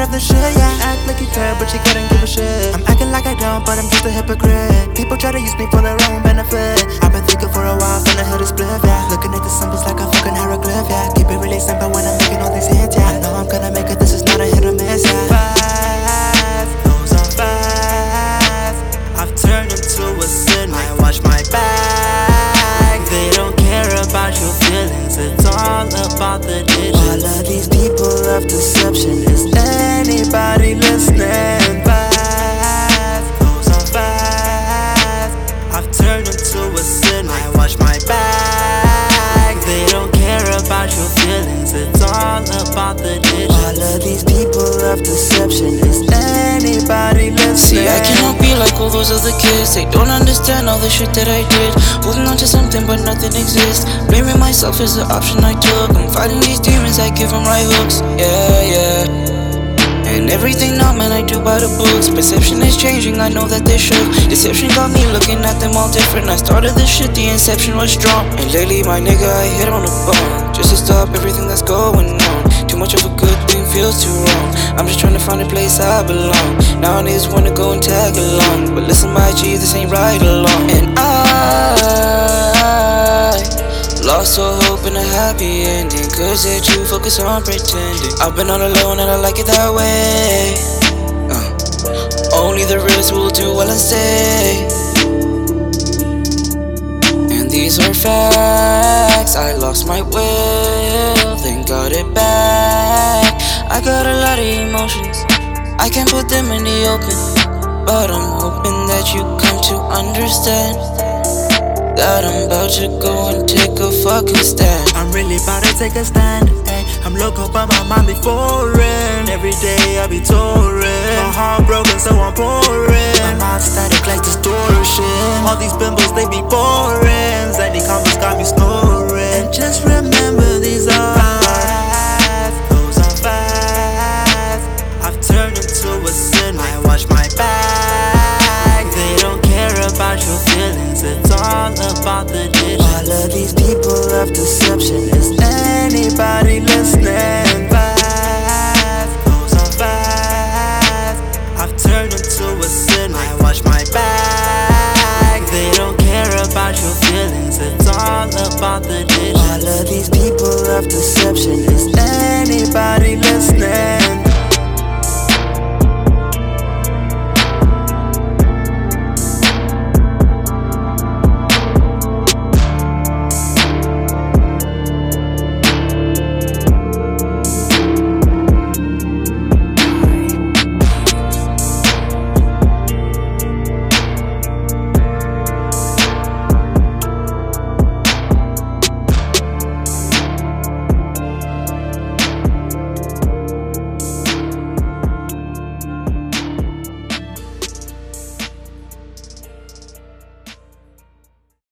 other shit, yeah. Act like you care, but you couldn't give a shit. I'm acting like I don't, but I'm just a hypocrite. People try to use me for their own benefit. I've been thinking for a while, finna hit a split, yeah. Looking at the symbols like a fucking hieroglyph, yeah. Keep it really simple when I'm making all these hits, yeah. I know I'm gonna make it, this is not a hit or miss, yeah. Fast, goes on fast. I've turned into a sin, I watch my back. They don't care about your feelings, it's all about the digits. All of these people of deception, is anybody listening? Fast, goes on fast. I've turned into a sin, I watch my back. They don't care about your feelings, it's all about the digits. All of these people of deception, is anybody listening? See, I cannot be like all those other kids. They don't understand all the shit that I did. Holding on to something but nothing exists. Blaming myself is the option I took. I'm fighting these demons, I give them right hooks. Yeah. And everything now, man, I do by the books. Perception is changing, I know that they should. Deception got me looking at them all different. I started this shit, the inception was strong. And lately, my nigga, I hit on the bone, just to stop everything that's going on. Too much of a good thing feels too wrong. I'm just trying to find a place I belong. Nowadays wanna go and tag along, but listen, my G, this ain't right along. And I lost all hope in a happy ending, cause they're too focused on pretending. I've been all alone and I like it that way. Only the reals will do well and stay. And these are facts. I lost my will, then got it back. I got a lot of emotions, I can't put them in the open, but I'm hoping that you come to understand that I'm about to go and take a fucking stand. I'm really about to take a stand, ay. I'm loco but my mind be foreign. Every day I be touring, my heart broken so I'm pouring. My mind static like distortion. All these bimbos they be boring. Zany comments got me snoring. And just remember these are fast, goes on fast. I've turned into a sin, I watch my back. They don't care about your feelings, it's all about the digits. All of these people of deception, is anybody listening? Fast, goes on fast. I've turned into a sin, I watch my back. They don't care about your feelings, it's all about the digits. All of these people of deception,